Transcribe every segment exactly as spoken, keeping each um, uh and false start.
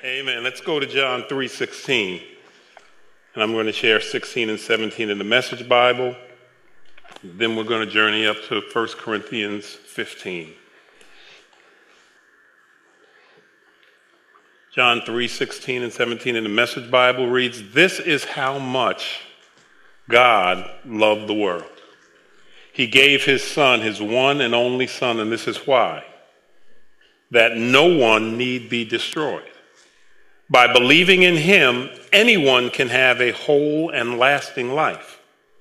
Amen. Let's go to John three sixteen. And I'm going to share sixteen and seventeen in the Message Bible. Then we're going to journey up to First Corinthians fifteen. John three sixteen and seventeen in the Message Bible reads, "This is how much God loved the world. He gave his son, his one and only son, and this is why, that no one need be destroyed. By believing in him, anyone can have a whole and lasting life.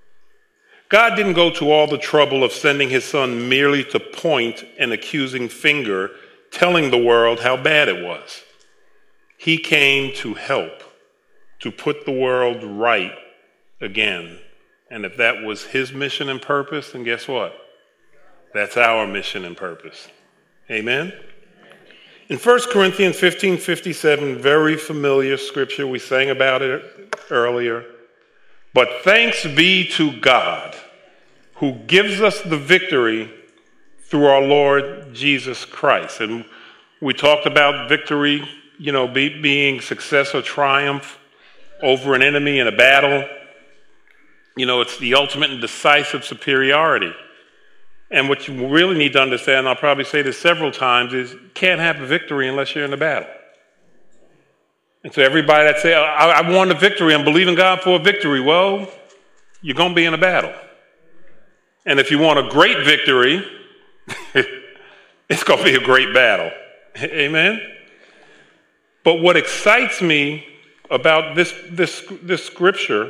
God didn't go to all the trouble of sending his son merely to point an accusing finger, telling the world how bad it was. He came to help, to put the world right again. And if that was his mission and purpose, then guess what? That's our mission and purpose. Amen? In First Corinthians fifteen fifty-seven, very familiar scripture, we sang about it earlier. But thanks be to God, who gives us the victory through our Lord Jesus Christ. And we talked about victory, you know, be, being success or triumph over an enemy in a battle. You know, it's the ultimate and decisive superiority. And what you really need to understand, and I'll probably say this several times, is you can't have a victory unless you're in a battle. And so everybody that say, I, I won a victory, I'm believing God for a victory, well, you're going to be in a battle. And if you want a great victory, it's going to be a great battle. Amen? But what excites me about this, this, this scripture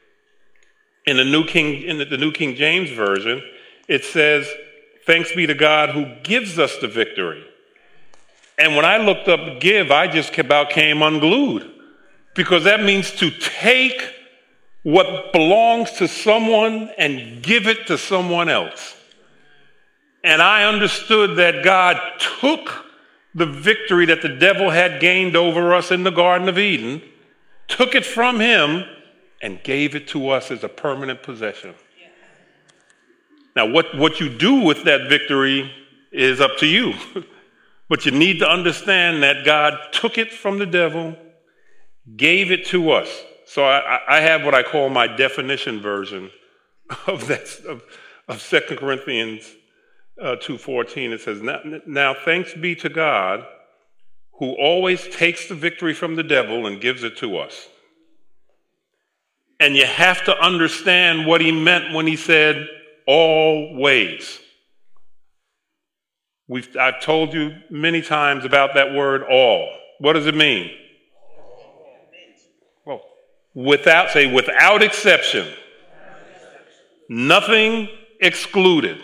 in the New King, in the, the New King James Version, it says, thanks be to God who gives us the victory. And when I looked up give, I just about came unglued, because that means to take what belongs to someone and give it to someone else. And I understood that God took the victory that the devil had gained over us in the Garden of Eden, took it from him, and gave it to us as a permanent possession. Now, what, what you do with that victory is up to you. But you need to understand that God took it from the devil, gave it to us. So I, I have what I call my definition version of that of, of Second Corinthians uh, two fourteen. It says, now, now thanks be to God who always takes the victory from the devil and gives it to us. And you have to understand what he meant when he said, always. We've, I've told you many times about that word all. What does it mean? Well, without, say, without exception. Nothing excluded.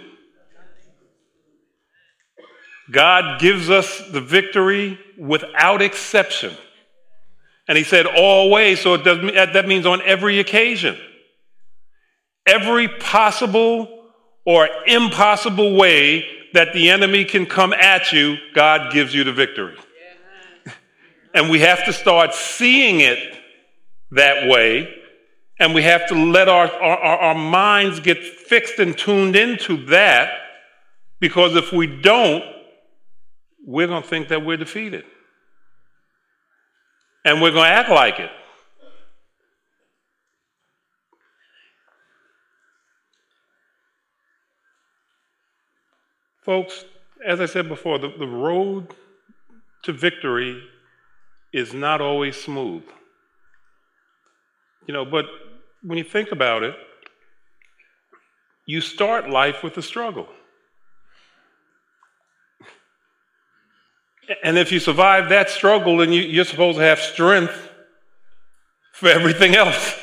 God gives us the victory without exception. And he said always, so it does, that means on every occasion. Every possible or impossible way that the enemy can come at you, God gives you the victory. Yeah. And we have to start seeing it that way, and we have to let our, our, our minds get fixed and tuned into that, because if we don't, we're going to think that we're defeated. And we're going to act like it. Folks, as I said before, the, the road to victory is not always smooth. You know, but when you think about it, you start life with a struggle. And if you survive that struggle, then you, you're supposed to have strength for everything else.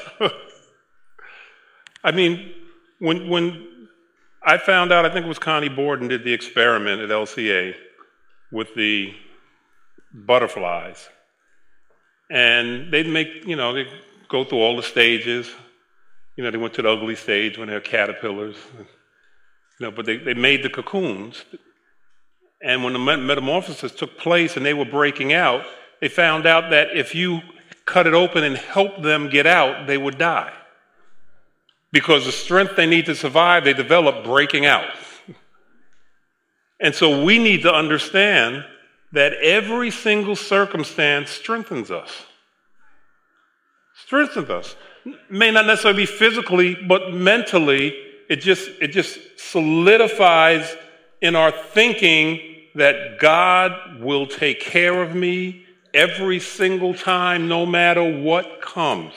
I mean, when when I found out, I think it was Connie Borden did the experiment at L C A with the butterflies. And they'd make, you know, they go through all the stages. You know, they went to the ugly stage when they're caterpillars. You know, but they, they made the cocoons. And when the metamorphosis took place and they were breaking out, they found out that if you cut it open and help them get out, they would die. Because the strength they need to survive, they develop breaking out. And so we need to understand that every single circumstance strengthens us. Strengthens us. May not necessarily be physically, but mentally, it just, it just solidifies in our thinking that God will take care of me every single time, no matter what comes.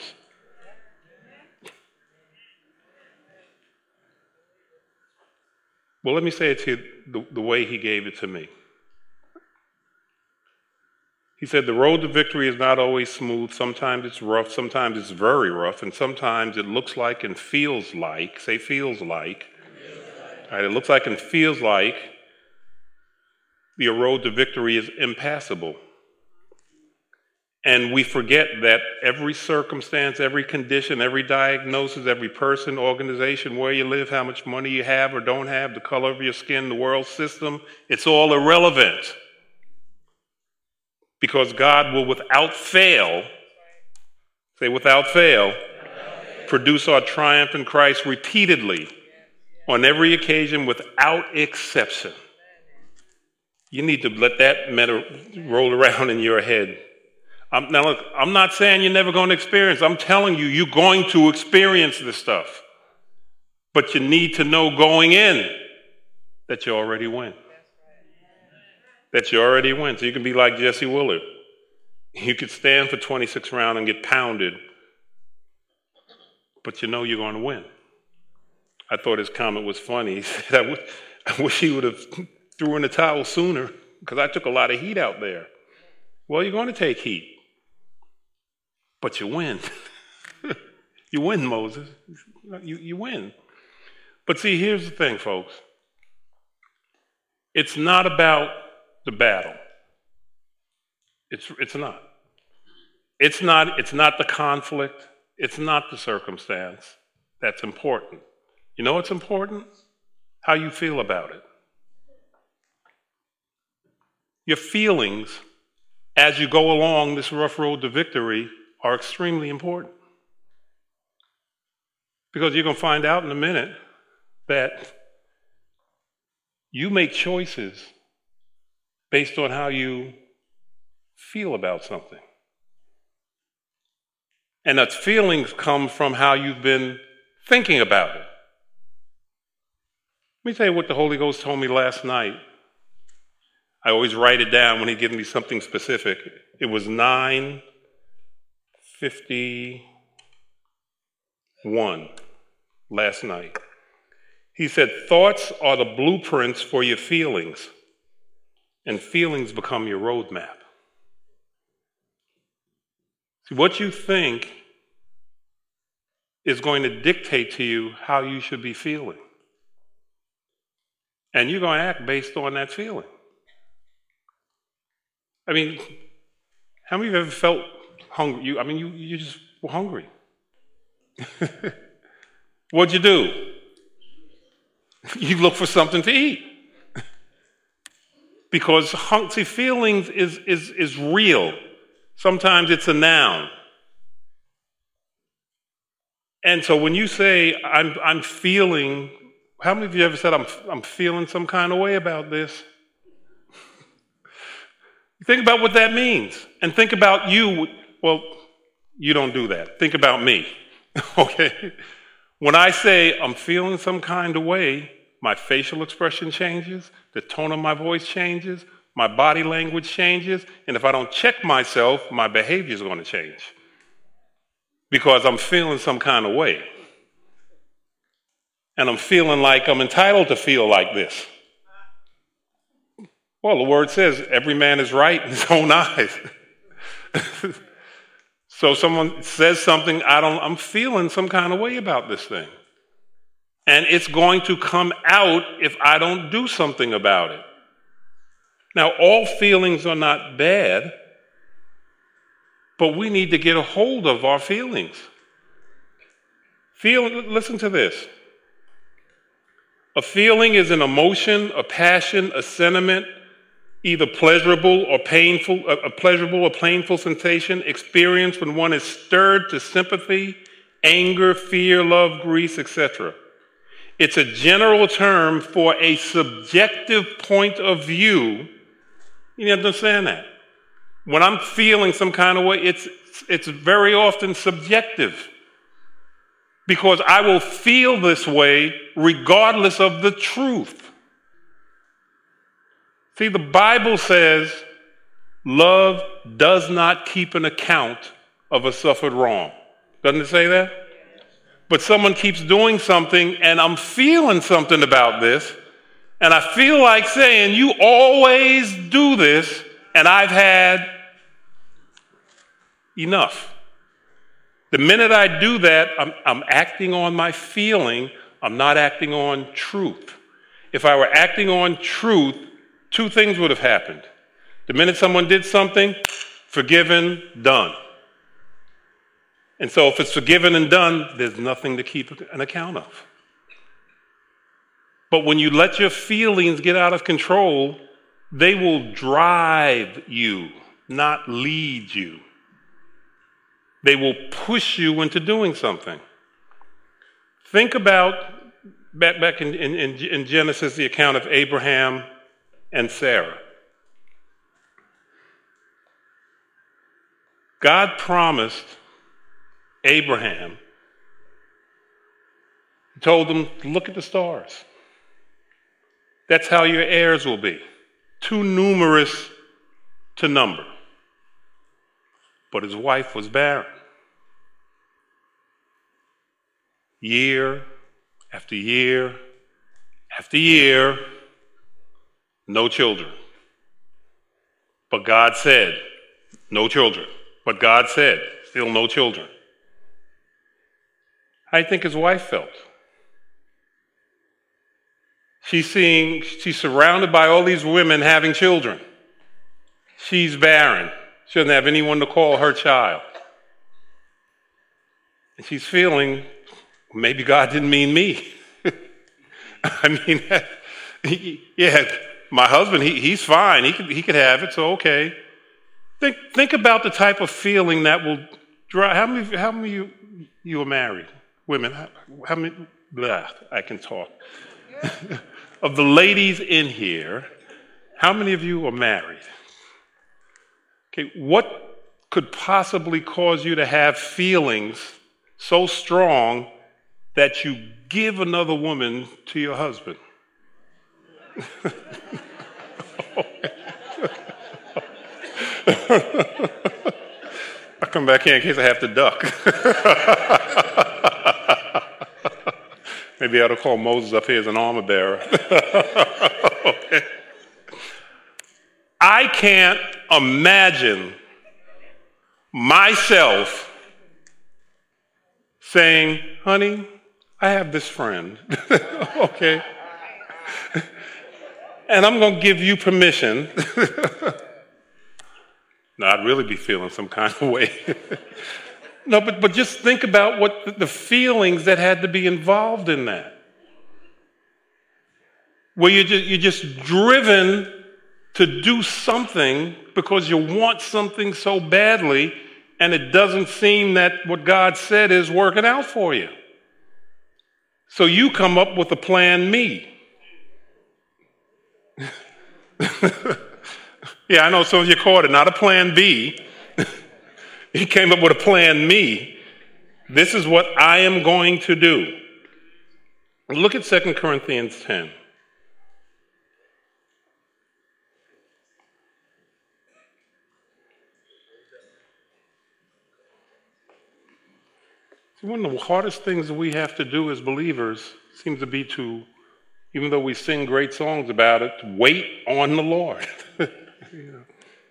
Well, let me say it to you the, the way he gave it to me. He said, the road to victory is not always smooth. Sometimes it's rough. Sometimes it's very rough. And sometimes it looks like and feels like, say feels like. All right, it looks like and feels like the road to victory is impassable. And we forget that every circumstance, every condition, every diagnosis, every person, organization, where you live, how much money you have or don't have, the color of your skin, the world system, it's all irrelevant. Because God will without fail, say without fail, produce our triumph in Christ repeatedly on every occasion without exception. You need to let that matter roll around in your head. I'm, now look, I'm not saying you're never going to experience. I'm telling you, you're going to experience this stuff. But you need to know going in that you already win. That you already win. So you can be like Jesse Willard. You could stand for twenty-six rounds and get pounded, but you know you're going to win. I thought his comment was funny. He said, I, w- I wish he would have threw in the towel sooner because I took a lot of heat out there. Well, you're going to take heat, but you win. You win, Moses. You, you win. But see, here's the thing, folks. It's not about the battle. It's, it's not. It's not. It's not the conflict. It's not the circumstance that's important. You know what's important? How you feel about it. Your feelings as you go along this rough road to victory are extremely important. Because you're going to find out in a minute that you make choices based on how you feel about something. And that feelings come from how you've been thinking about it. Let me tell you what the Holy Ghost told me last night. I always write it down when he gives me something specific. It was nine fifty-one last night. He said, thoughts are the blueprints for your feelings, and feelings become your roadmap. See, what you think is going to dictate to you how you should be feeling. And you're going to act based on that feeling. I mean, how many of you have ever felt hungry? You, I mean, you, you just were hungry. What'd you do? You look for something to eat. Because hung, see, feelings is, is, is real. Sometimes it's a noun. And so when you say, I'm, I'm feeling, how many of you ever said, I'm, I'm feeling some kind of way about this? Think about what that means. And think about you. Well, you don't do that. Think about me. Okay? When I say I'm feeling some kind of way, my facial expression changes, the tone of my voice changes, my body language changes, and if I don't check myself, my behavior is going to change. Because I'm feeling some kind of way. And I'm feeling like I'm entitled to feel like this. Well, the word says every man is right in his own eyes. So someone says something, I don't, I'm feeling some kind of way about this thing. And it's going to come out if I don't do something about it. Now, all feelings are not bad, but we need to get a hold of our feelings. Feel, listen to this. A feeling is an emotion, a passion, a sentiment, either pleasurable or painful, a pleasurable or painful sensation experienced when one is stirred to sympathy, anger, fear, love, grief, et cetera. It's a general term for a subjective point of view You understand that? When I'm feeling some kind of way, it's, it's very often subjective. Because I will feel this way regardless of the truth. See, the Bible says love does not keep an account of a suffered wrong. Doesn't it say that? But someone keeps doing something and I'm feeling something about this, and I feel like saying, you always do this, and I've had enough. The minute I do that, I'm, I'm acting on my feeling. I'm not acting on truth. If I were acting on truth, two things would have happened. The minute someone did something, forgiven, done. And so if it's forgiven and done, there's nothing to keep an account of. But when you let your feelings get out of control, they will drive you, not lead you. They will push you into doing something. Think about, back, back in, in, in Genesis, the account of Abraham and Sarah. God promised Abraham, he told him, look at the stars. That's how your heirs will be. Too numerous to number. But his wife was barren. Year after year after year, no children. But God said, no children. But God said, still no children. How do you think his wife felt? She's seeing, she's surrounded by all these women having children. She's barren. She doesn't have anyone to call her child. And she's feeling, maybe God didn't mean me. I mean, yeah, my husband, he, he's fine. He could, he could have it, so okay. Think, think about the type of feeling that will drive. How many, how many of you, you are married? Women, how, how many? Blah, I can talk. Of the ladies in here, how many of you are married? Okay, what could possibly cause you to have feelings so strong that you give another woman to your husband? I'll come back here in case I have to duck. Maybe I ought to call Moses up here as an armor bearer. Okay. I can't imagine myself saying, honey, I have this friend, okay? And I'm going to give you permission. No, I'd really be feeling some kind of way. No, but, but just think about what the, the feelings that had to be involved in that. Where you're just, you're just driven to do something because you want something so badly, and it doesn't seem that what God said is working out for you. So you come up with a plan me. Yeah, I know some of you caught it, not a plan B. He came up with a plan me. This is what I am going to do. Look at Second Corinthians ten. See, one of the hardest things that we have to do as believers seems to be to, even though we sing great songs about it, to wait on the Lord. You know.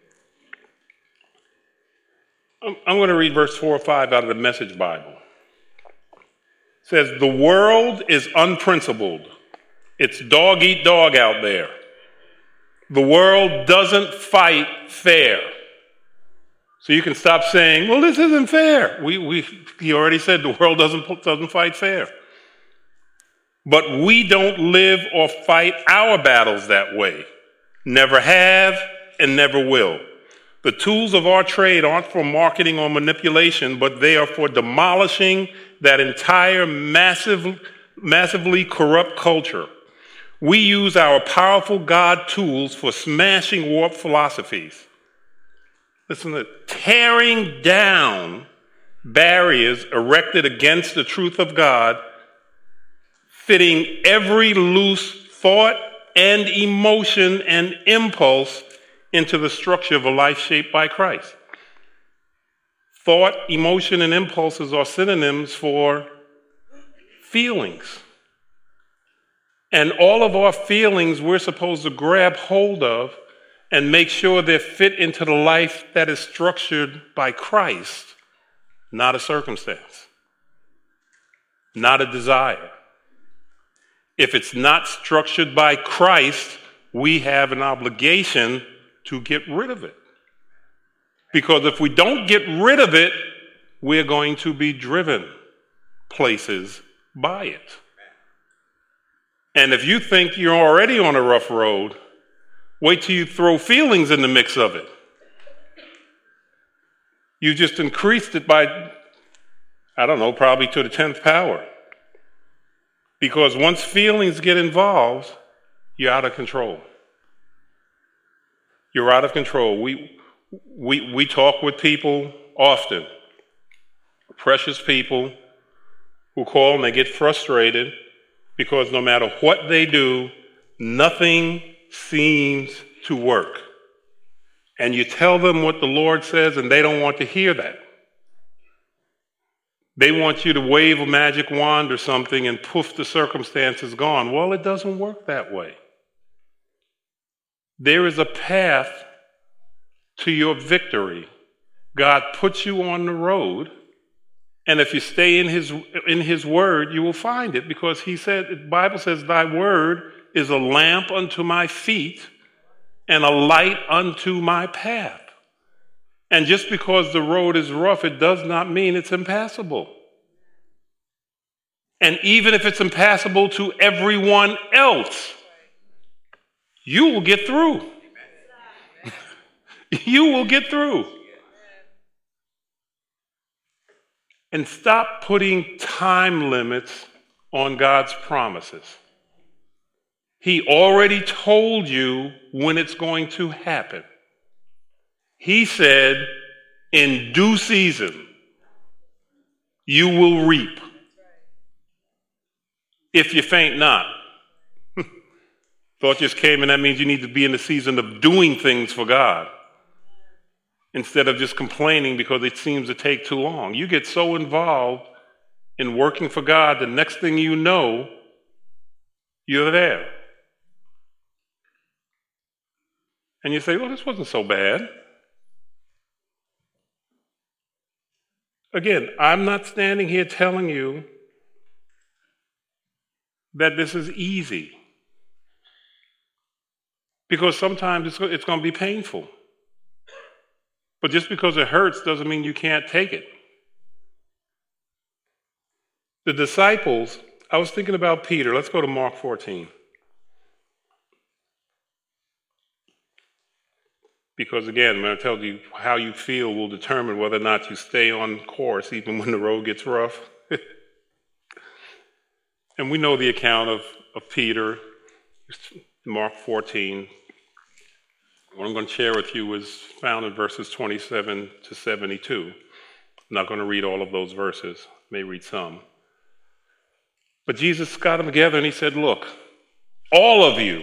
I'm, I'm going to read verse four or five out of the Message Bible. It says, the world is unprincipled. It's dog eat dog out there. The world doesn't fight fair. So you can stop saying, well, this isn't fair. We, we, he already said the world doesn't, doesn't fight fair. But we don't live or fight our battles that way. Never have and never will. The tools of our trade aren't for marketing or manipulation, but they are for demolishing that entire massive, massively corrupt culture. We use our powerful God tools for smashing warped philosophies. Listen to it. Tearing down barriers erected against the truth of God, fitting every loose thought and emotion and impulse into the structure of a life shaped by Christ. Thought, emotion, and impulses are synonyms for feelings. And all of our feelings we're supposed to grab hold of and make sure they're fit into the life that is structured by Christ, not a circumstance, not a desire. If it's not structured by Christ, we have an obligation to get rid of it. Because if we don't get rid of it, we're going to be driven places by it. And if you think you're already on a rough road, wait till you throw feelings in the mix of it. You just increased it by, I don't know, probably to the tenth power. Because once feelings get involved, you're out of control. You're out of control. We, we, we talk with people often, precious people who call and they get frustrated because no matter what they do, nothing seems to work. And you tell them what the Lord says and they don't want to hear that. They want you to wave a magic wand or something and poof, the circumstance is gone. Well, it doesn't work that way. There is a path to your victory. God puts you on the road, and if you stay in his in his word, you will find it, because he said, the Bible says, thy word is a lamp unto my feet and a light unto my path. And just because the road is rough, it does not mean it's impassable. And even if it's impassable to everyone else, you will get through. You will get through. And stop putting time limits on God's promises. He already told you when it's going to happen. He said, in due season, you will reap. If you faint not. Thought just came, and that means you need to be in the season of doing things for God instead of just complaining because it seems to take too long. You get so involved in working for God, the next thing you know, you're there. And you say, well, this wasn't so bad. Again, I'm not standing here telling you that this is easy, because sometimes it's, it's going to be painful. But just because it hurts doesn't mean you can't take it. The disciples, I was thinking about Peter. Let's go to Mark fourteen. Because again, when I tell you how you feel will determine whether or not you stay on course even when the road gets rough. And we know the account of, of Peter, Mark fourteen. What I'm going to share with you is found in verses twenty-seven to seventy-two. I'm not going to read all of those verses. I may read some. But Jesus got them together and he said, look, all of you,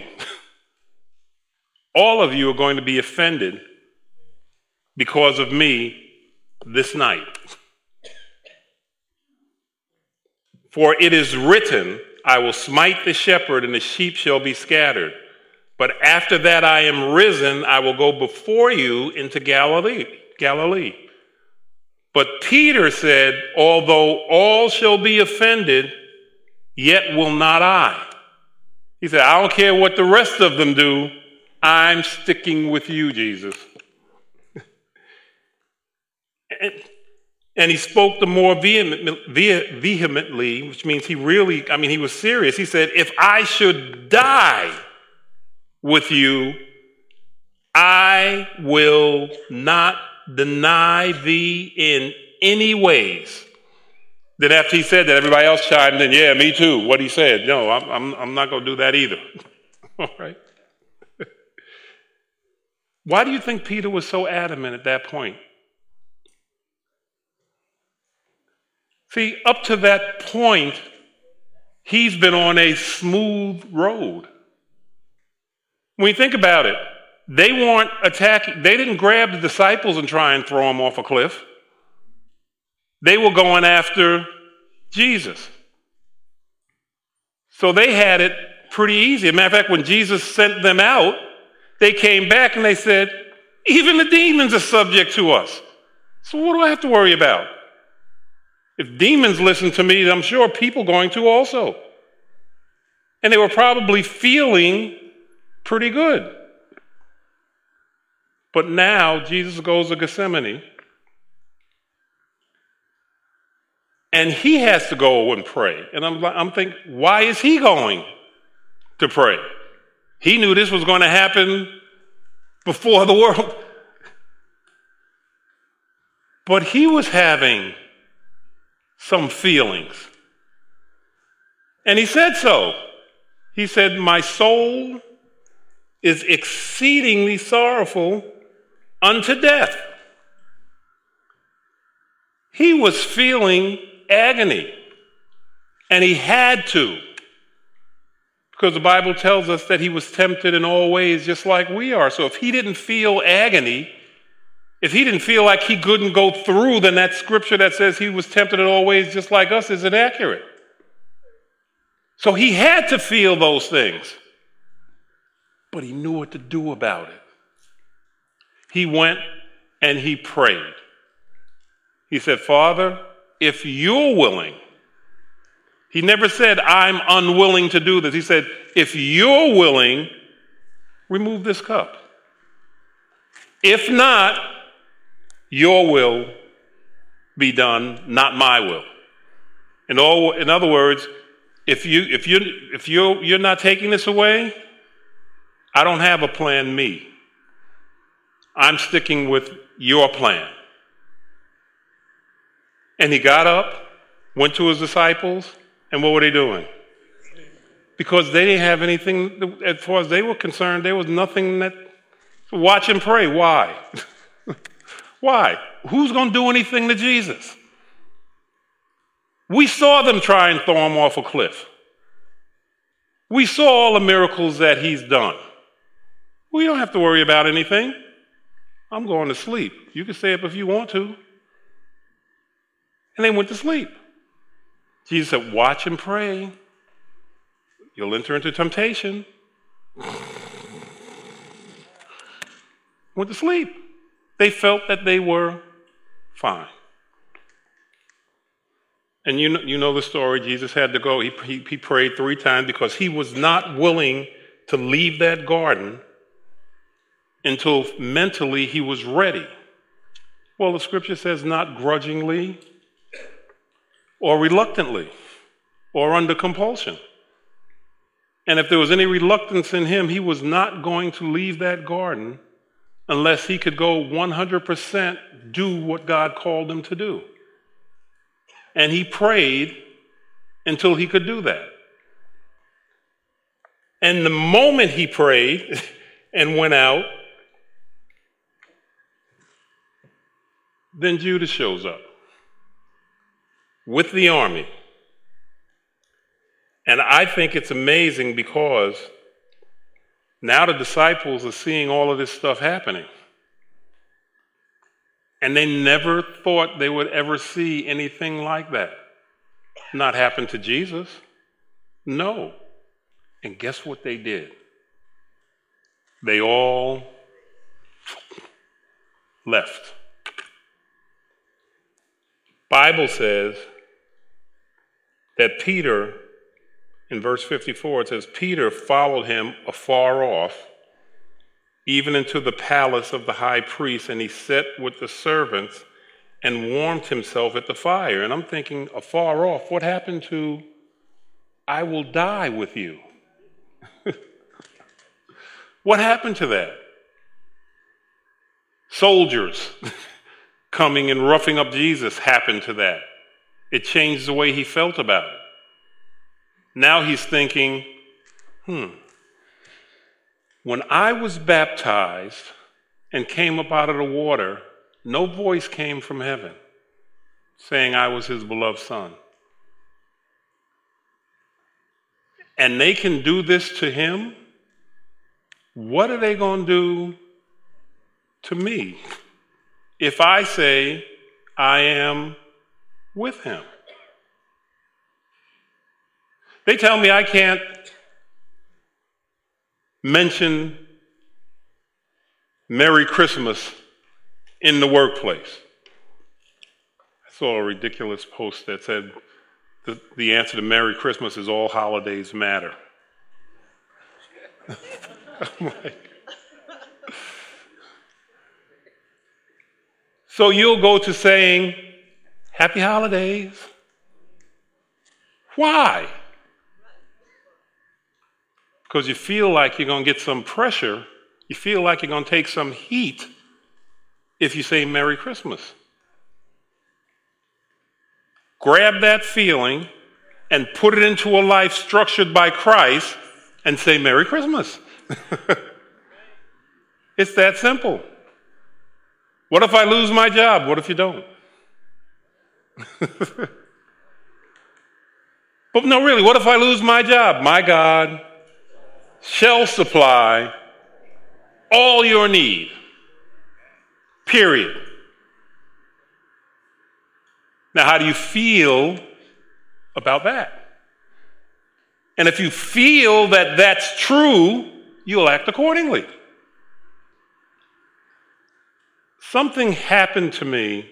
all of you are going to be offended because of me this night. For it is written, I will smite the shepherd and the sheep shall be scattered. But after that I am risen, I will go before you into Galilee. Galilee. But Peter said, although all shall be offended, yet will not I. He said, I don't care what the rest of them do. I'm sticking with you, Jesus. and, and he spoke the more vehemently, which means he really, I mean, he was serious. He said, if I should die with you, I will not deny thee in any ways. Then after he said that, everybody else chimed in, yeah, me too, what he said. No, I'm, I'm, I'm not going to do that either. All right. Why do you think Peter was so adamant at that point? See, up to that point, he's been on a smooth road. When you think about it, they weren't attacking, they didn't grab the disciples and try and throw them off a cliff. They were going after Jesus. So they had it pretty easy. As a matter of fact, when Jesus sent them out, they came back and they said, even the demons are subject to us. So what do I have to worry about? If demons listen to me, I'm sure people are going to also. And they were probably feeling pretty good. But now Jesus goes to Gethsemane, and he has to go and pray. And I'm, I'm thinking, why is he going to pray? He knew this was going to happen before the world. But he was having some feelings. And he said so. He said, my soul is exceedingly sorrowful unto death. He was feeling agony, and he had to, because the Bible tells us that he was tempted in all ways just like we are. So if he didn't feel agony, if he didn't feel like he couldn't go through, then that scripture that says he was tempted in all ways just like us is inaccurate. So he had to feel those things, but he knew what to do about it. He went and he prayed. He said, Father, if you're willing, he never said, I'm unwilling to do this. He said, if you're willing, remove this cup. If not, your will be done, not my will. In, all, in other words, if you if you if you you're not taking this away, I don't have a plan me. I'm sticking with your plan. And he got up, went to his disciples, and what were they doing? Because they didn't have anything, as far as they were concerned, there was nothing that, watch and pray. Why? Why? Who's going to do anything to Jesus? We saw them try and throw him off a cliff. We saw all the miracles that he's done. We don't have to worry about anything. I'm going to sleep. You can stay up if you want to. And they went to sleep. Jesus said, watch and pray. You'll enter into temptation. Went to sleep. They felt that they were fine. And you know, you know the story. Jesus had to go. He, he, he prayed three times because he was not willing to leave that garden until mentally he was ready. Well, the scripture says not grudgingly or reluctantly or under compulsion. And if there was any reluctance in him, he was not going to leave that garden unless he could go one hundred percent do what God called him to do. And he prayed until he could do that. And the moment he prayed and went out, then Judas shows up with the army. And I think it's amazing because now the disciples are seeing all of this stuff happening. And they never thought they would ever see anything like that. Not happen to Jesus. No. And guess what they did? They all left. Bible says that Peter, in verse fifty-four, it says, Peter followed him afar off, even into the palace of the high priest, and he sat with the servants and warmed himself at the fire. And I'm thinking, afar off, what happened to, I will die with you? What happened to that? Soldiers coming and roughing up Jesus happened to that. It changed the way he felt about it. Now he's thinking, hmm, when I was baptized and came up out of the water, no voice came from heaven saying I was his beloved son. And they can do this to him. What are they going to do to me if I say I am with him? They tell me I can't mention Merry Christmas in the workplace. I saw a ridiculous post that said the, the answer to Merry Christmas is all holidays matter. I'm like, so you'll go to saying, Happy Holidays. Why? Because you feel like you're going to get some pressure. You feel like you're going to take some heat if you say Merry Christmas. Grab that feeling and put it into a life structured by Christ and say Merry Christmas. It's that simple. What if I lose my job? What if you don't? But no, really, what if I lose my job? My God shall supply all your need. Period. Now, how do you feel about that? And if you feel that that's true, you'll act accordingly. Something happened to me,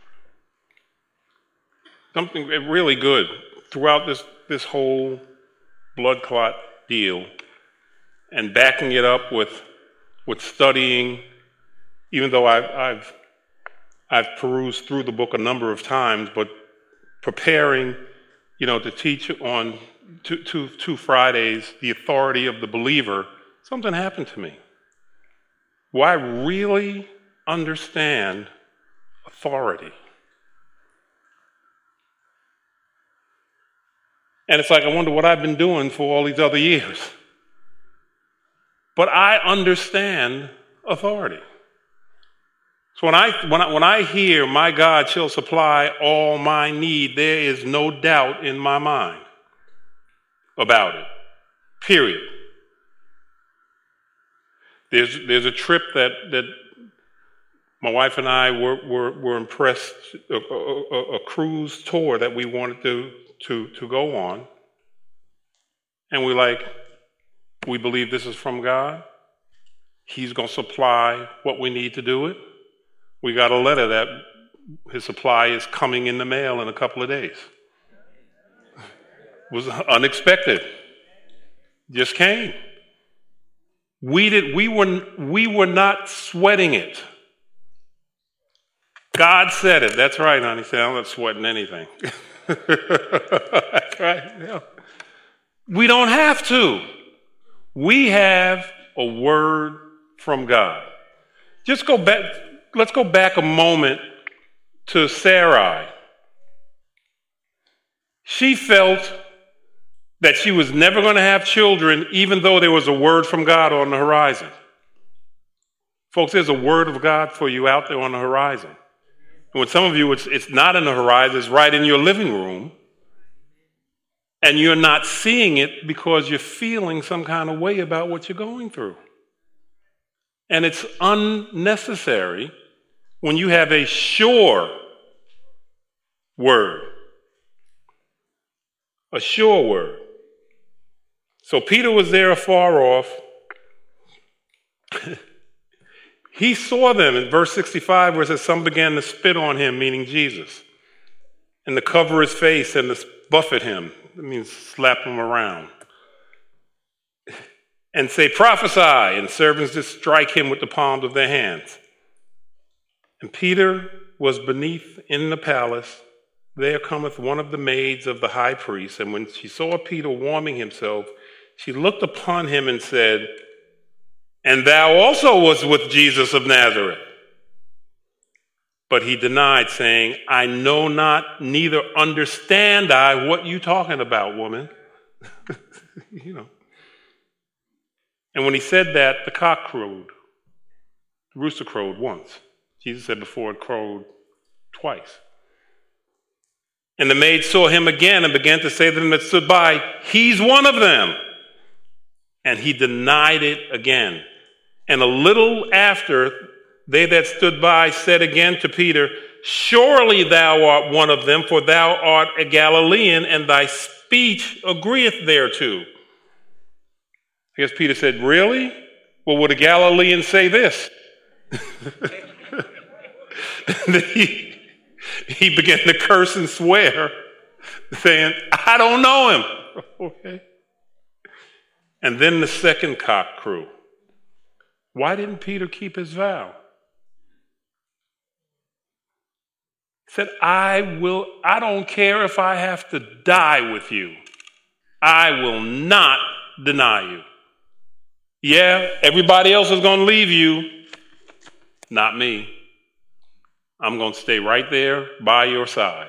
something really good throughout this, this whole blood clot deal, and backing it up with, with studying, even though I've, I've, I've perused through the book a number of times, but preparing, you know, to teach on two, two, two Fridays, the authority of the believer, something happened to me. Well, I really understand authority. And it's like, I wonder what I've been doing for all these other years. But I understand authority. So when I, when I, when I hear, my God shall supply all my need, there is no doubt in my mind about it. Period. There's, there's a trip that, that my wife and I were, were, were impressed, a, a, a cruise tour that we wanted to, to, to go on. And we're like, we believe this is from God. He's going to supply what we need to do it. We got a letter that his supply is coming in the mail in a couple of days. It was unexpected. Just came. We did. We were. We were not sweating it. God said it. That's right, honey. He said, I'm not sweating anything. That's right. Yeah. We don't have to. We have a word from God. Just go back. Let's go back a moment to Sarai. She felt that she was never going to have children, even though there was a word from God on the horizon. Folks, there's a word of God for you out there on the horizon. And with some of you, it's, it's not in the horizon, it's right in your living room. And you're not seeing it because you're feeling some kind of way about what you're going through. And it's unnecessary when you have a sure word. A sure word. So Peter was there afar off. He saw them in verse sixty-five where it says, some began to spit on him, meaning Jesus, and to cover his face and to buffet him. That means slap him around. And say, prophesy, and servants to strike him with the palms of their hands. And Peter was beneath in the palace. There cometh one of the maids of the high priest, and when she saw Peter warming himself, she looked upon him and said, and thou also wast with Jesus of Nazareth. But he denied, saying, I know not, neither understand I what you talking about, woman. You know. And when he said that, the cock crowed. The rooster crowed once. Jesus said before it crowed twice. And the maid saw him again and began to say to them that stood by, he's one of them. And he denied it again. And a little after, they that stood by said again to Peter, surely thou art one of them, for thou art a Galilean, and thy speech agreeth thereto. I guess Peter said, really? Well, would a Galilean say this? he, he began to curse and swear, saying, I don't know him. Okay. And then the second cock crew. Why didn't Peter keep his vow? He said, I will, I don't care if I have to die with you. I will not deny you. Yeah, everybody else is going to leave you. Not me. I'm going to stay right there by your side.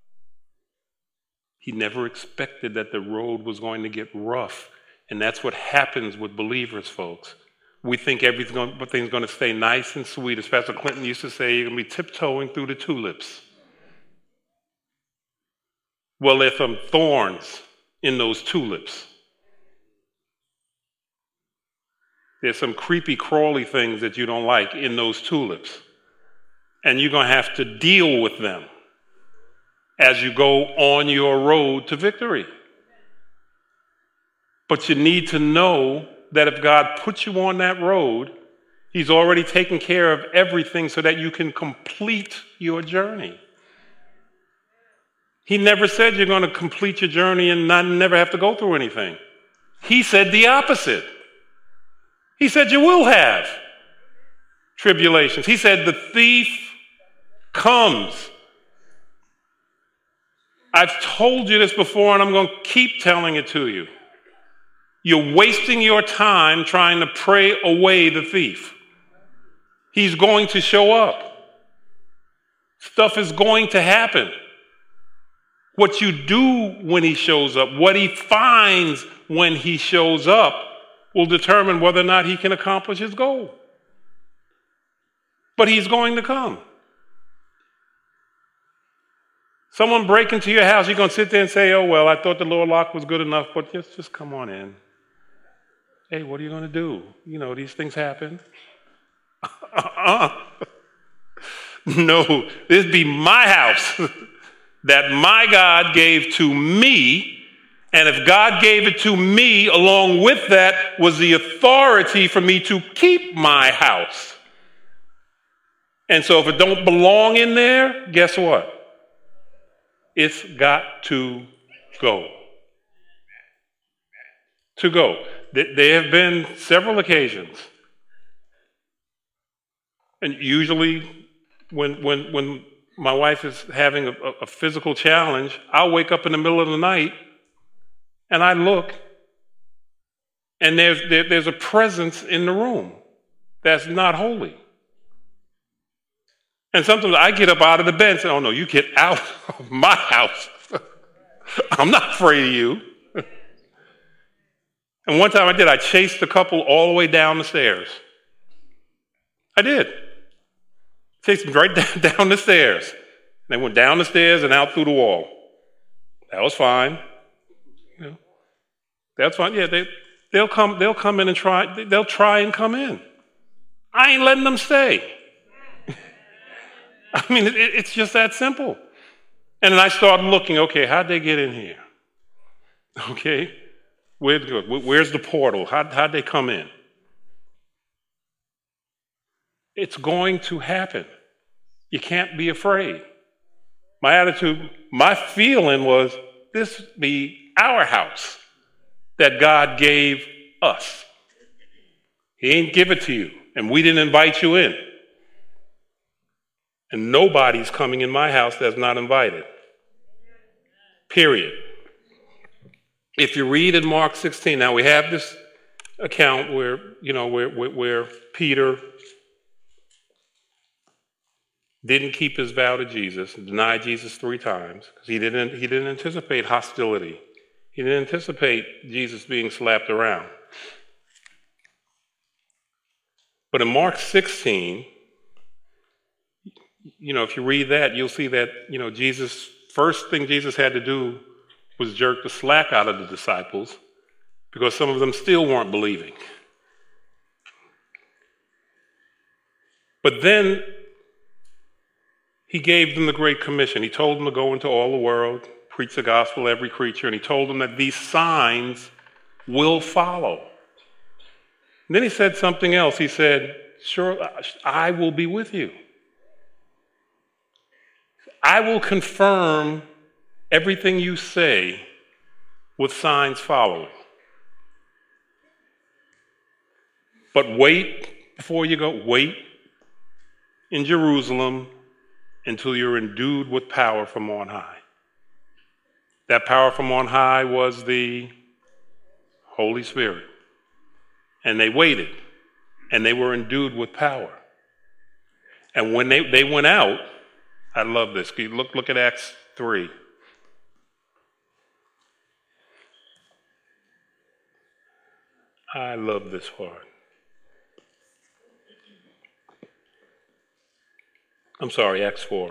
He never expected that the road was going to get rough. And that's what happens with believers, folks. We think everything's going, everything's going to stay nice and sweet. As Pastor Clinton used to say, you're going to be tiptoeing through the tulips. Well, there's some thorns in those tulips. There's some creepy, crawly things that you don't like in those tulips. And you're going to have to deal with them as you go on your road to victory. But you need to know that if God puts you on that road, he's already taken care of everything so that you can complete your journey. He never said you're going to complete your journey and not never have to go through anything. He said the opposite. He said you will have tribulations. He said the thief comes. I've told you this before, and I'm going to keep telling it to you. You're wasting your time trying to pray away the thief. He's going to show up. Stuff is going to happen. What you do when he shows up, what he finds when he shows up, will determine whether or not he can accomplish his goal. But he's going to come. Someone break into your house, you're going to sit there and say, oh, well, I thought the door lock was good enough, but just, just come on in. Hey, what are you going to do? You know, these things happen. uh-uh. No, this be my house that my God gave to me. And if God gave it to me, along with that was the authority for me to keep my house. And so if it don't belong in there, guess what? It's got to go. To go. There have been several occasions. And usually when, when, when my wife is having a, a physical challenge, I'll wake up in the middle of the night and I look, and there's, there, there's a presence in the room that's not holy. And sometimes I get up out of the bed and say, oh no, you get out of my house. I'm not afraid of you. And one time I did, I chased the couple all the way down the stairs. I did. Chased them right down the stairs. They went down the stairs and out through the wall. That was fine. You know, that's fine. Yeah, they, they'll come. They'll come in and try. They'll try and come in. I ain't letting them stay. I mean, it, it's just that simple. And then I started looking. Okay, how'd they get in here? Okay, where'd go? Where's the portal? How, how'd they come in? It's going to happen. You can't be afraid. My attitude, my feeling was, this be our house that God gave us. He ain't give it to you, and we didn't invite you in. And nobody's coming in my house that's not invited. Period. If you read in Mark sixteen, now we have this account where, you know, where, where, where Peter didn't keep his vow to Jesus, denied Jesus three times, because he didn't, he didn't anticipate hostility. He didn't anticipate Jesus being slapped around. But in Mark sixteen, you know, if you read that, you'll see that, you know, Jesus, first thing Jesus had to do was jerk the slack out of the disciples because some of them still weren't believing. But then he gave them the Great Commission. He told them to go into all the world, preach the gospel to every creature, and he told them that these signs will follow. And then he said something else. He said, sure, I will be with you. I will confirm everything you say with signs following. But wait before you go, wait in Jerusalem until you're endued with power from on high. That power from on high was the Holy Spirit. And they waited, and they were endued with power. And when they, they went out, I love this. Look, look at Acts three. I love this part. I'm sorry, Acts four.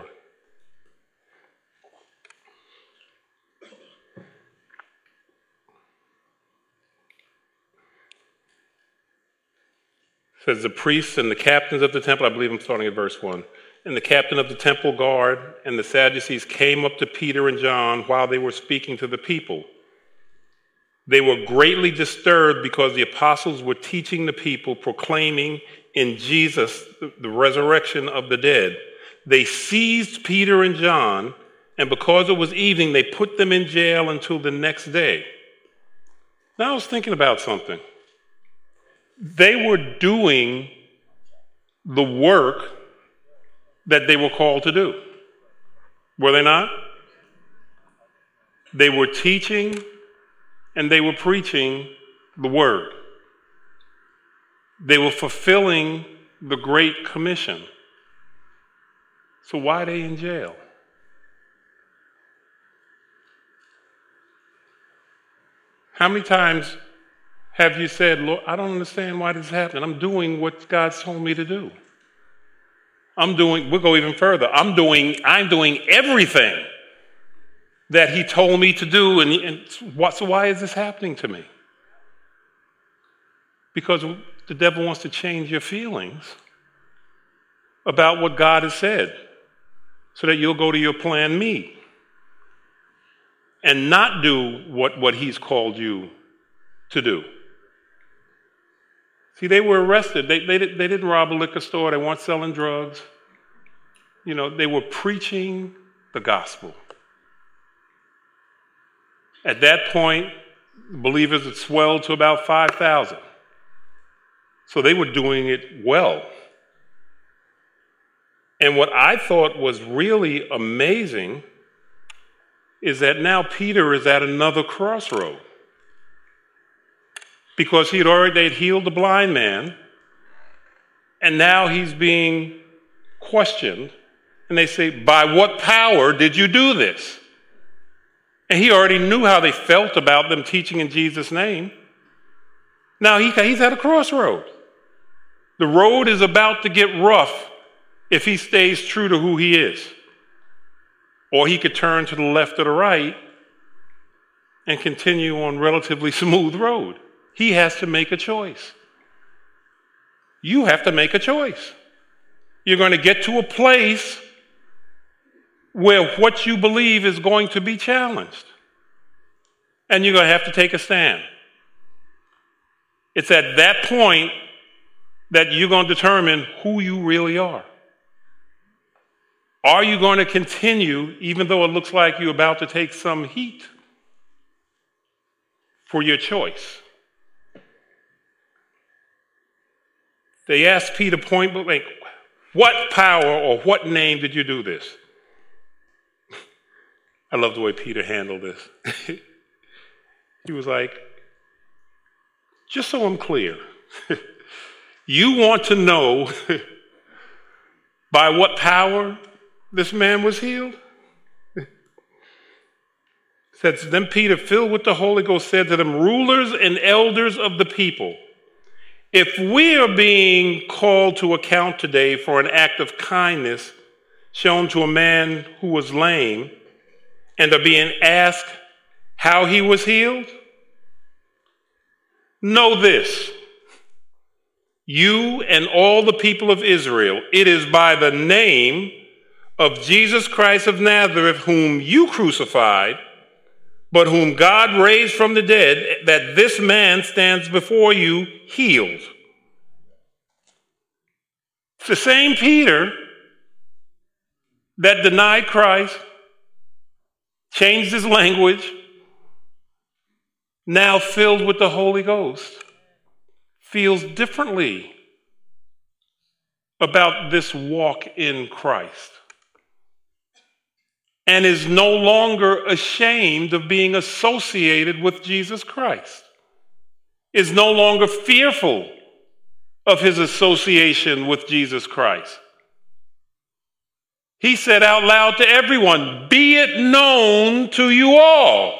It says the priests and the captains of the temple, I believe I'm starting at verse one, and the captain of the temple guard and the Sadducees came up to Peter and John while they were speaking to the people. They were greatly disturbed because the apostles were teaching the people, proclaiming in Jesus the resurrection of the dead. They seized Peter and John, and because it was evening, they put them in jail until the next day. Now I was thinking about something. They were doing the work that they were called to do. Were they not? They were teaching and they were preaching the word. They were fulfilling the Great Commission. So why are they in jail? How many times have you said, Lord, I don't understand why this is happening. I'm doing what God's told me to do. I'm doing, we'll go even further. I'm doing, I'm doing everything that he told me to do. And, and what, so why is this happening to me? Because the devil wants to change your feelings about what God has said so that you'll go to your plan me and not do what, what he's called you to do. See, they were arrested. They, they, they didn't rob a liquor store. They weren't selling drugs. You know, they were preaching the gospel. At that point, believers had swelled to about five thousand. So they were doing it well. And what I thought was really amazing is that now Peter is at another crossroad. Because he had already they'd healed the blind man, and now he's being questioned. And they say, by what power did you do this? And he already knew how they felt about them teaching in Jesus' name. Now he, he's at a crossroad. The road is about to get rough if he stays true to who he is. Or he could turn to the left or the right and continue on relatively smooth road. He has to make a choice. You have to make a choice. You're going to get to a place where what you believe is going to be challenged. And you're going to have to take a stand. It's at that point that you're going to determine who you really are. Are you going to continue, even though it looks like you're about to take some heat for your choice? They asked Peter point blank, what power or what name did you do this? I love the way Peter handled this. He was like, just so I'm clear, you want to know by what power this man was healed? Says, then Peter, filled with the Holy Ghost, said to them, rulers and elders of the people, if we are being called to account today for an act of kindness shown to a man who was lame, and are being asked how he was healed, know this, you and all the people of Israel, it is by the name of Jesus Christ of Nazareth, whom you crucified, but whom God raised from the dead, that this man stands before you healed. It's the same Peter that denied Christ, changed his language, now filled with the Holy Ghost, feels differently about this walk in Christ, and is no longer ashamed of being associated with Jesus Christ, is no longer fearful of his association with Jesus Christ. He said out loud to everyone, be it known to you all,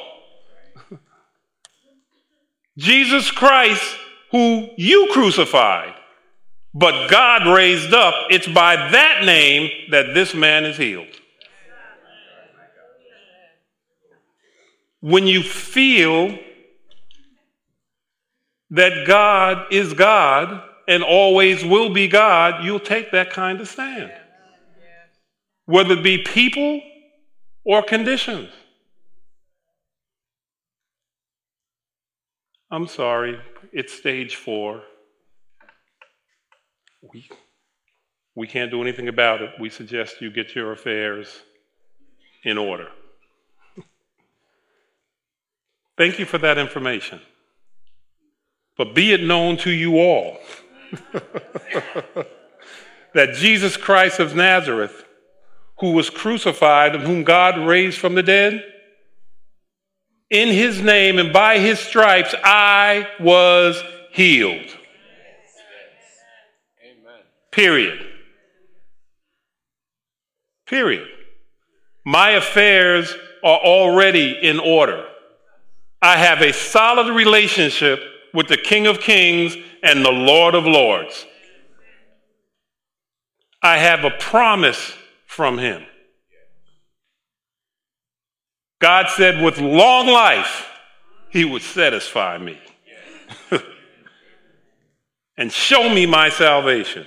Jesus Christ, who you crucified, but God raised up, it's by that name that this man is healed. When you feel that God is God and always will be God, you'll take that kind of stand. Whether it be people or conditions. I'm sorry, it's stage four. We, we can't do anything about it. We suggest you get your affairs in order. Thank you for that information. But be it known to you all that Jesus Christ of Nazareth, who was crucified and whom God raised from the dead, in his name and by his stripes I was healed. Amen. Period. Period. My affairs are already in order. I have a solid relationship with the King of Kings and the Lord of Lords. I have a promise from him. God said with long life, he would satisfy me and show me my salvation.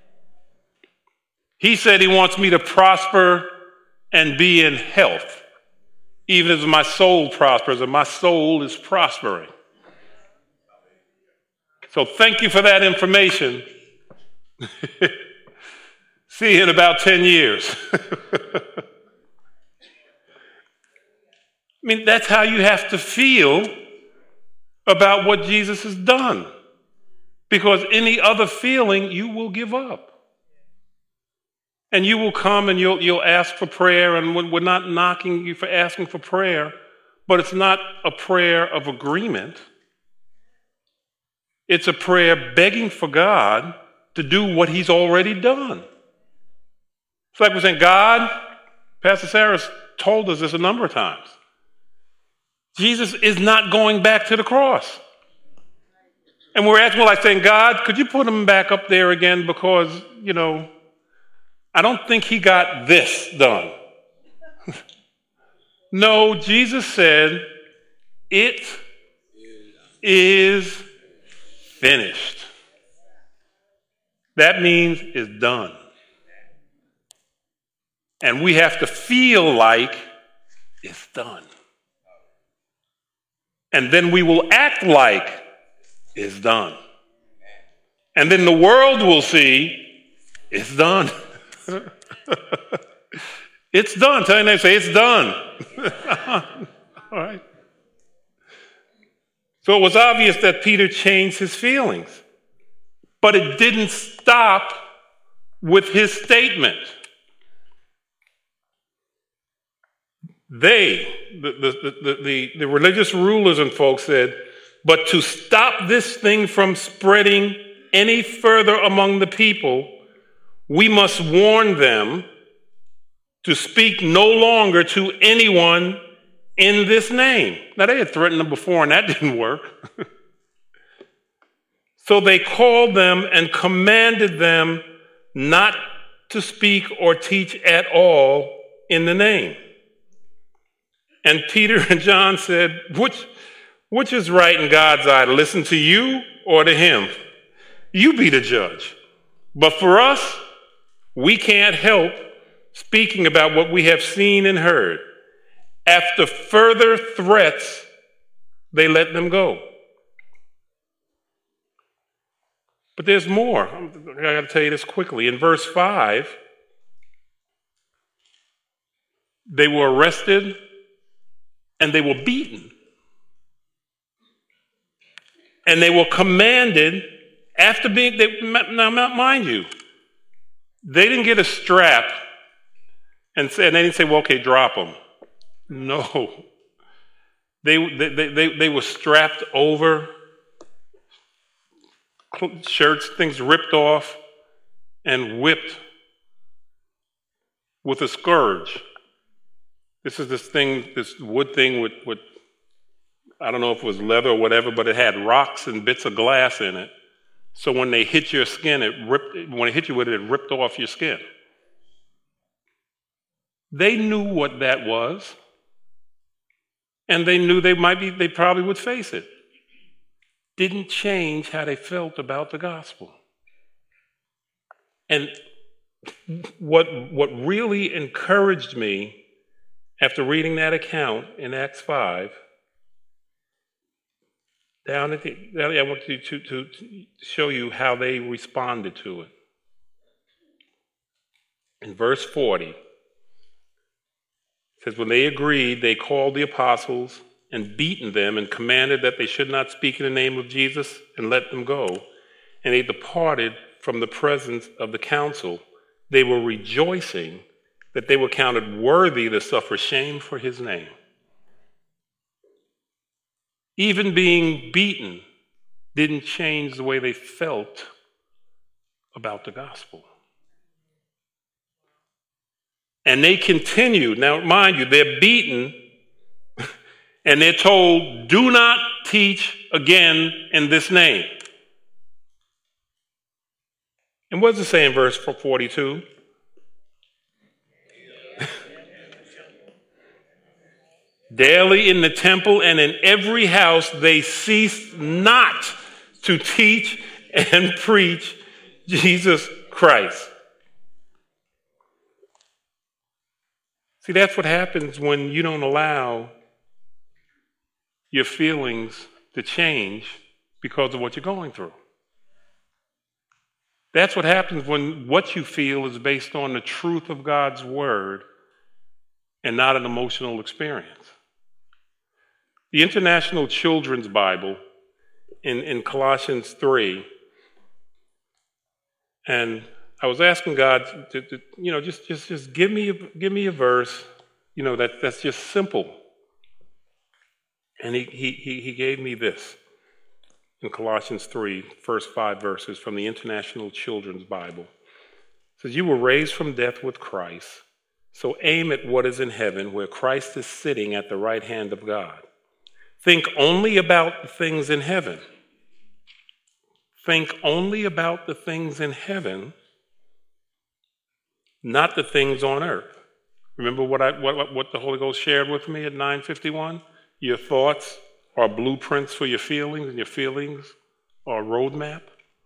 He said he wants me to prosper and be in health, even as my soul prospers, and my soul is prospering. So thank you for that information. See you in about ten years. I mean, that's how you have to feel about what Jesus has done. Because any other feeling, you will give up. And you will come and you'll, you'll ask for prayer, and we're not knocking you for asking for prayer, but it's not a prayer of agreement. It's a prayer begging for God to do what he's already done. It's like we're saying, God, Pastor Sarah told us this a number of times, Jesus is not going back to the cross. And we're asking, like saying, God, could you put him back up there again because, you know, I don't think he got this done. No, Jesus said, it is finished. That means it's done. And we have to feel like it's done. And then we will act like it's done. And then the world will see it's done. It's done. Tell your neighbor, say, it's done. All right. So it was obvious that Peter changed his feelings, but it didn't stop with his statement. They, the, the, the, the, the religious rulers and folks said, but to stop this thing from spreading any further among the people, we must warn them to speak no longer to anyone in this name. Now, they had threatened them before, and that didn't work. So they called them and commanded them not to speak or teach at all in the name. And Peter and John said, which, which is right in God's eye, to listen to you or to him? You be the judge. But for us, we can't help speaking about what we have seen and heard. After further threats, they let them go. But there's more. I got to tell you this quickly. In verse five, they were arrested and they were beaten. And they were commanded, after being, they, now mind you, they didn't get a strap and, say, and they didn't say, well, okay, drop them. No. They, they, they, they were strapped over, shirts, things ripped off, and whipped with a scourge. This is this thing, this wood thing with, with, I don't know if it was leather or whatever, but it had rocks and bits of glass in it. So when they hit your skin, it ripped, when it hit you with it, it ripped off your skin. They knew what that was. And they knew they might be, they probably would face it. Didn't change how they felt about the gospel. And what, what really encouraged me after reading that account in Acts five, down at the, I want to, to, to show you how they responded to it. In verse forty, it says, when they agreed, they called the apostles and beaten them and commanded that they should not speak in the name of Jesus and let them go. And they departed from the presence of the council. They were rejoicing that they were counted worthy to suffer shame for his name. Even being beaten didn't change the way they felt about the gospel. And they continued. Now, mind you, they're beaten and they're told, do not teach again in this name. And what does it say in verse forty-two? Daily in the temple and in every house they ceased not to teach and preach Jesus Christ. See, that's what happens when you don't allow your feelings to change because of what you're going through. That's what happens when what you feel is based on the truth of God's word and not an emotional experience. The International Children's Bible in, in Colossians three, and I was asking God to, to you know, just, just, just give me, a, give me a verse, you know, that, that's just simple. And he, he, he gave me this in Colossians three, first five verses from the International Children's Bible. It says, you were raised from death with Christ, so aim at what is in heaven, where Christ is sitting at the right hand of God. Think only about the things in heaven. Think only about the things in heaven, not the things on earth. Remember what, I, what, what the Holy Ghost shared with me at nine fifty-one? Your thoughts are blueprints for your feelings, and your feelings are a roadmap.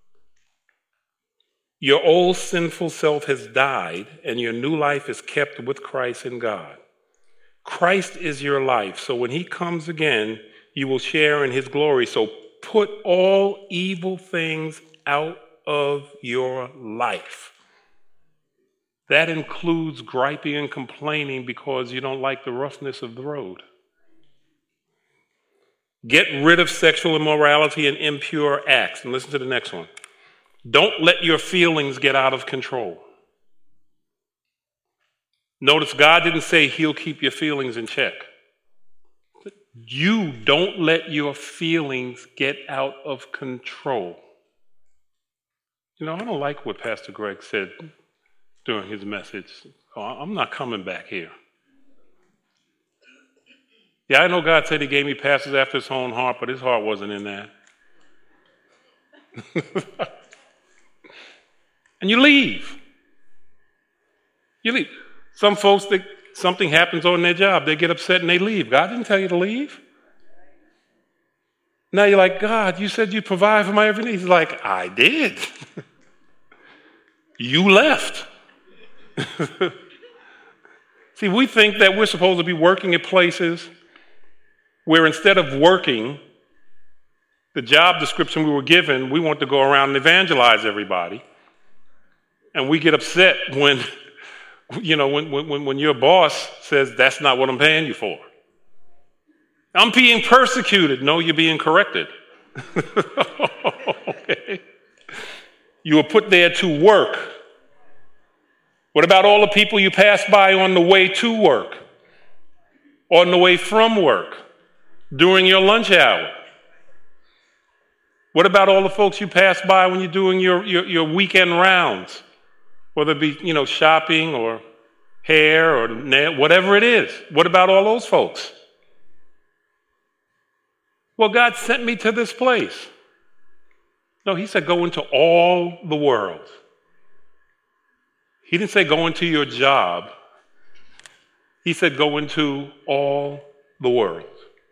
Your old sinful self has died, and your new life is kept with Christ in God. Christ is your life, so when he comes again, you will share in his glory. So put all evil things out of your life. That includes griping and complaining because you don't like the roughness of the road. Get rid of sexual immorality and impure acts. And listen to the next one. Don't let your feelings get out of control. Notice God didn't say he'll keep your feelings in check. You don't let your feelings get out of control. You know, I don't like what Pastor Greg said during his message, oh, I'm not coming back here. Yeah, I know God said he gave me pastors after his own heart, but his heart wasn't in that. And you leave. You leave. Some folks, that something happens on their job, they get upset and they leave. God didn't tell you to leave. Now you're like, God, you said you'd provide for my every need. He's like, I did. You left. See, we think that we're supposed to be working at places where instead of working, the job description we were given, we want to go around and evangelize everybody. And we get upset when, you know, when, when, when your boss says, that's not what I'm paying you for. I'm being persecuted. No, you're being corrected. Okay. You were put there to work. What about all the people you pass by on the way to work? On the way from work? During your lunch hour? What about all the folks you pass by when you're doing your, your, your weekend rounds? Whether it be, you know, shopping or hair or nail, whatever it is. What about all those folks? Well, God sent me to this place. No, he said go into all the world. He didn't say go into your job. He said go into all the world.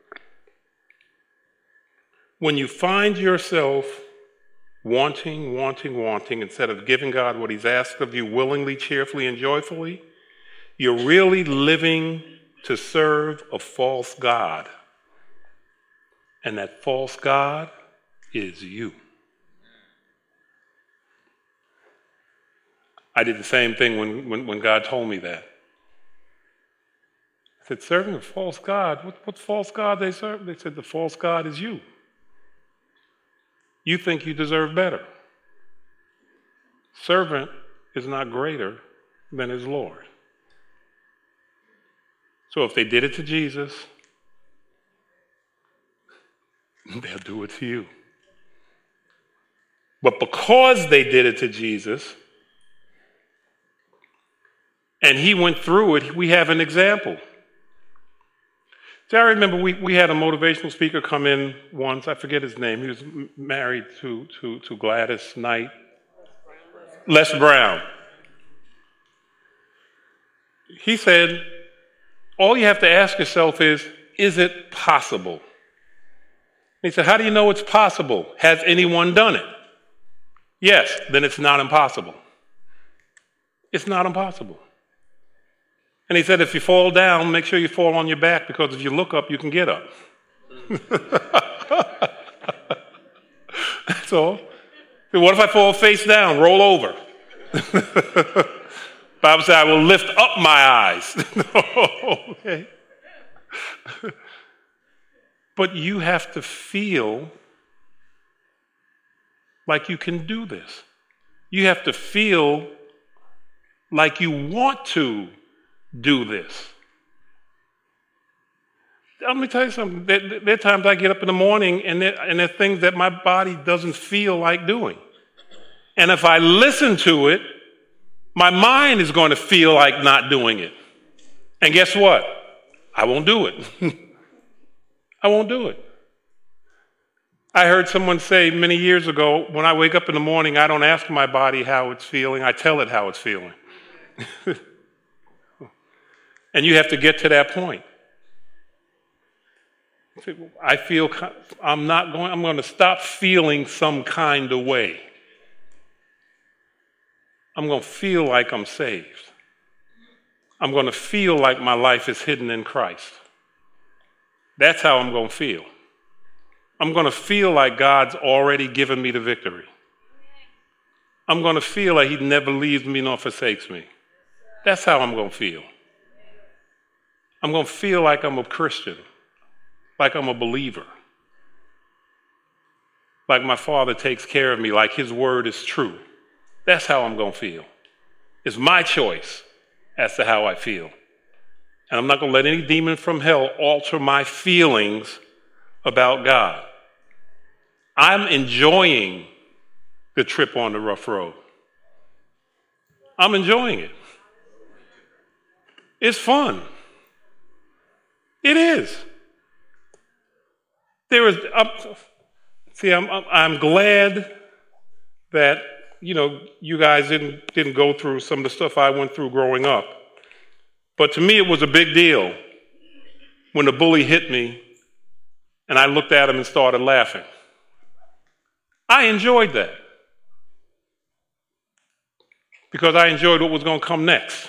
When you find yourself wanting, wanting, wanting, instead of giving God what he's asked of you willingly, cheerfully, and joyfully, you're really living to serve a false God. And that false God is you. I did the same thing when, when, when God told me that. I said, serving a false God? What, what false God they serve? They said, the false God is you. You think you deserve better. Servant is not greater than his Lord. So if they did it to Jesus, they'll do it to you. But because they did it to Jesus, and he went through it, we have an example. See, I remember we, we had a motivational speaker come in once. I forget his name. He was m- married to, to, to Gladys Knight. Les Brown. He said, all you have to ask yourself is, is it possible? He said, how do you know it's possible? Has anyone done it? Yes, then it's not impossible. It's not impossible. And he said, if you fall down, make sure you fall on your back, because if you look up, you can get up. That's all. What if I fall face down, roll over? Bible said, I will lift up my eyes. Okay. But you have to feel like you can do this. You have to feel like you want to do this. Let me tell you something. There, there are times I get up in the morning and there, and there are things that my body doesn't feel like doing. And if I listen to it, my mind is going to feel like not doing it. And guess what? I won't do it. I won't do it. I heard someone say many years ago, when I wake up in the morning, I don't ask my body how it's feeling, I tell it how it's feeling. And you have to get to that point. I feel I'm not going, I'm going to stop feeling some kind of way. I'm going to feel like I'm saved. I'm going to feel like my life is hidden in Christ. That's how I'm going to feel. I'm going to feel like God's already given me the victory. I'm going to feel like he never leaves me nor forsakes me. That's how I'm going to feel. I'm going to feel like I'm a Christian, like I'm a believer, like my Father takes care of me, like his word is true. That's how I'm going to feel. It's my choice as to how I feel. And I'm not going to let any demon from hell alter my feelings about God. I'm enjoying the trip on the rough road. I'm enjoying it. It's fun. It is. There is, I'm, see, I'm, I'm glad that, you know, you guys didn't, didn't go through some of the stuff I went through growing up. But to me, it was a big deal when the bully hit me and I looked at him and started laughing. I enjoyed that because I enjoyed what was going to come next.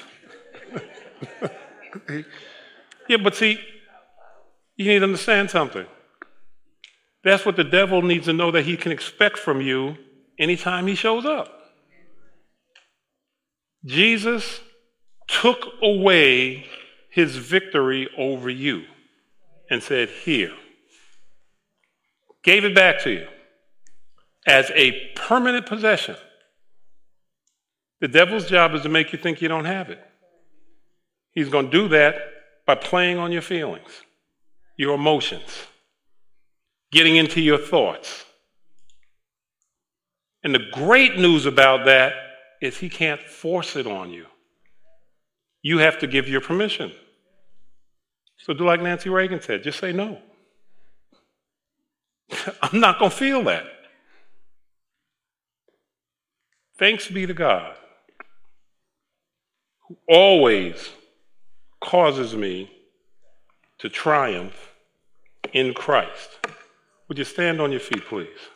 Yeah, but see, you need to understand something. That's what the devil needs to know that he can expect from you anytime he shows up. Jesus took away his victory over you and said, here, gave it back to you as a permanent possession. The devil's job is to make you think you don't have it. He's going to do that by playing on your feelings, your emotions, getting into your thoughts. And the great news about that is he can't force it on you. You have to give your permission. So do like Nancy Reagan said, just say no. I'm not going to feel that. Thanks be to God, who always causes me to triumph in Christ. Would you stand on your feet, please?